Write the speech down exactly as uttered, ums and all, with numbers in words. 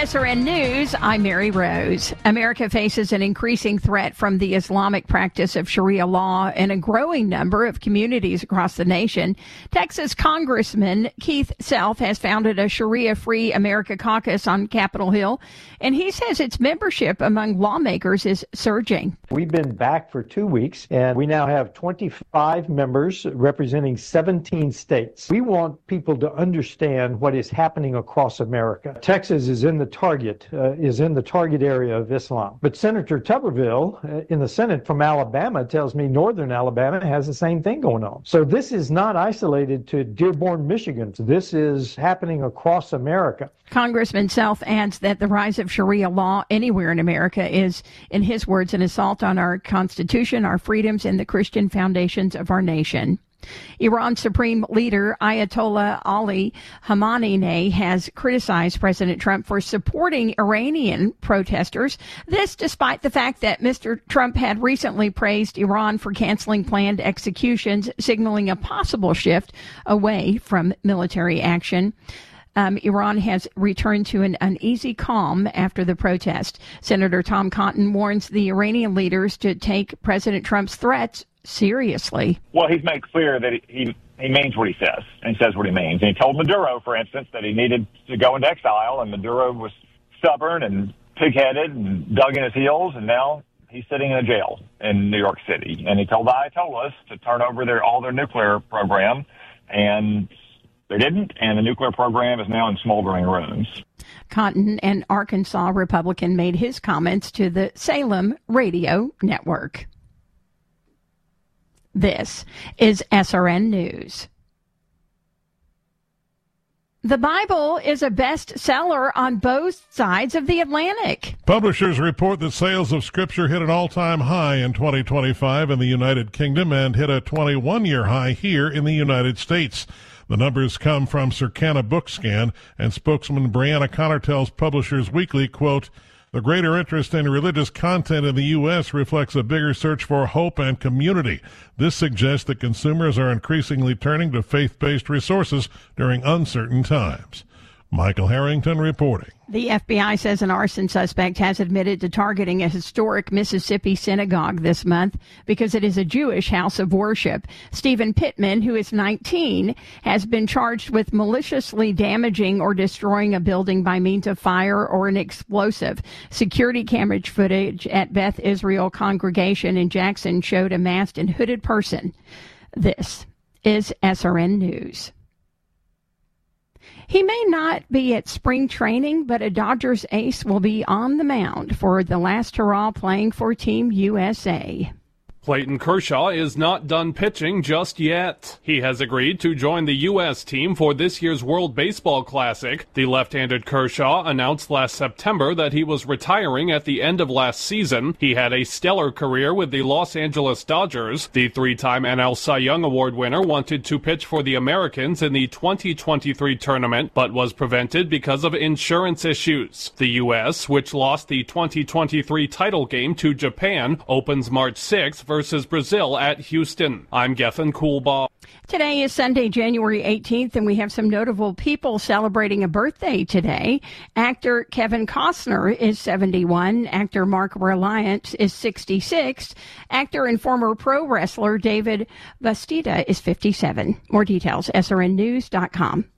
S R N News, I'm Mary Rose. America faces an increasing threat from the Islamic practice of Sharia law in a growing number of communities across the nation. Texas Congressman Keith Self has founded a Sharia-Free America caucus on Capitol Hill, and he says its membership among lawmakers is surging. We've been back for two weeks, and we now have twenty-five members representing seventeen states. We want people to understand what is happening across America. Texas is in the target, uh, is in the target area of Islam. But Senator Tuberville uh, in the Senate from Alabama tells me northern Alabama has the same thing going on. So this is not isolated to Dearborn, Michigan. This is happening across America. Congressman Self adds that the rise of Sharia law anywhere in America is, in his words, an assault on our Constitution, our freedoms, and the Christian foundations of our nation. Iran's Supreme Leader Ayatollah Ali Khamenei has criticized President Trump for supporting Iranian protesters. This despite the fact that Mister Trump had recently praised Iran for canceling planned executions, signaling a possible shift away from military action. Um, Iran has returned to an uneasy calm after the protest. Senator Tom Cotton warns the Iranian leaders to take President Trump's threats seriously. Well, he's made clear that he, he he means what he says, and he says what he means. And he told Maduro, for instance, that he needed to go into exile, and Maduro was stubborn and pig-headed and dug in his heels, and now he's sitting in a jail in New York City. And he told the Ayatollahs to turn over their all their nuclear program, and they didn't, and the nuclear program is now in smoldering ruins. Cotton, an Arkansas Republican, made his comments to the Salem Radio Network. This is S R N News. The Bible is a bestseller on both sides of the Atlantic. Publishers report that sales of Scripture hit an all-time high in twenty twenty-five in the United Kingdom and hit a twenty-one-year high here in the United States. The numbers come from Circana Bookscan, and spokesman Brianna Connor tells Publishers Weekly, quote, "The greater interest in religious content in the U S reflects a bigger search for hope and community. This suggests that consumers are increasingly turning to faith-based resources during uncertain times." Michael Harrington reporting. The F B I says an arson suspect has admitted to targeting a historic Mississippi synagogue this month because it is a Jewish house of worship. Stephen Pittman, who is nineteen, has been charged with maliciously damaging or destroying a building by means of fire or an explosive. Security camera footage at Beth Israel Congregation in Jackson showed a masked and hooded person. This is S R N News. He may not be at spring training, but a Dodgers ace will be on the mound for the last hurrah playing for Team U S A. Clayton Kershaw is not done pitching just yet. He has agreed to join the U S team for this year's World Baseball Classic. The left-handed Kershaw announced last September that he was retiring at the end of last season. He had a stellar career with the Los Angeles Dodgers. The three-time N L Cy Young Award winner wanted to pitch for the Americans in the twenty twenty-three tournament, but was prevented because of insurance issues. The U S, which lost the twenty twenty-three title game to Japan, opens March sixth versus Brazil at Houston. I'm Gethin Coolbaugh. Today is Sunday, January eighteenth, and we have some notable people celebrating a birthday today. Actor Kevin Costner is seventy-one. Actor Mark Reliant is sixty-six. Actor and former pro wrestler David Bastida is fifty-seven. More details, S R N news dot com.